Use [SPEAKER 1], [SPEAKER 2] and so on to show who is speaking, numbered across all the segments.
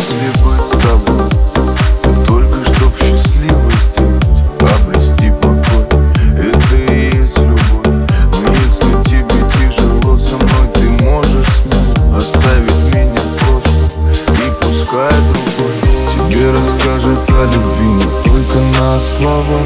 [SPEAKER 1] если быть с тобой, только чтоб счастливо сделать, обрести покой, это и есть любовь. Но если тебе тяжело со мной, ты можешь смело оставить меня в прошлом и пускай другой тебе расскажет о любви не только на словах.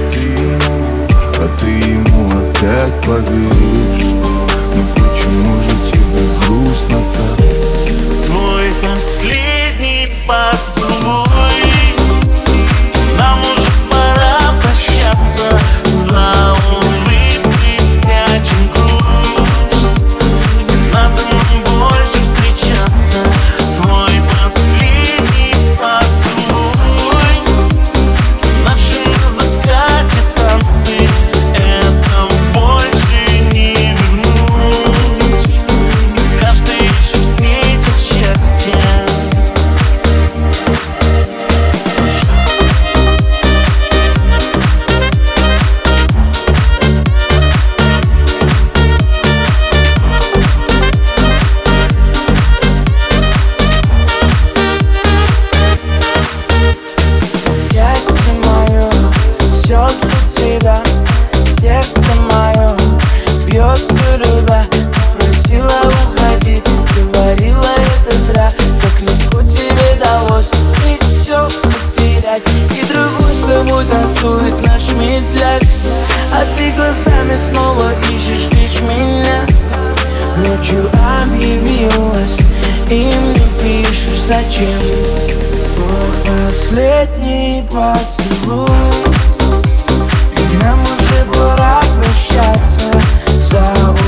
[SPEAKER 1] А ты ему опять поверишь? Ну почему же тебе грустно так?
[SPEAKER 2] Твой последний поцелуй, нам уже пора прощаться. За улыбкой прячем грусть, не надо нам больше встречаться. Твой последний поцелуй, наши на закате танцы, это больше не вернуть. Каждый еще встретит счастье.
[SPEAKER 3] Счастье мое, все для тебя. Сердце мое бьется любя. Просила уходить, говорила это зря. Так легко тебе далось и все потерять. И другой с тобой танцует наш медляк, а ты глазами снова ищешь лишь меня. Ночью объявилась и мне пишешь зачем. Твой последний поцелуй, и нам уже пора прощаться. За